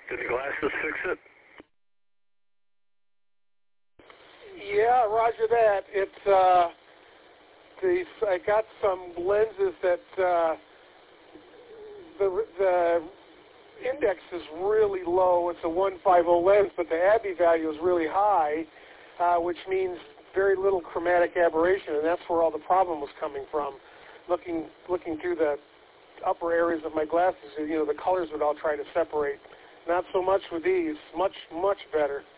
Did the glasses fix it? Yeah, roger that. I got some lenses that the index is really low. It's a 150 lens, but the Abbey value is really high, which means very little chromatic aberration, and that's where all the problem was coming from. Looking through the upper areas of my glasses, the colors would all try to separate. Not so much with these. Much better.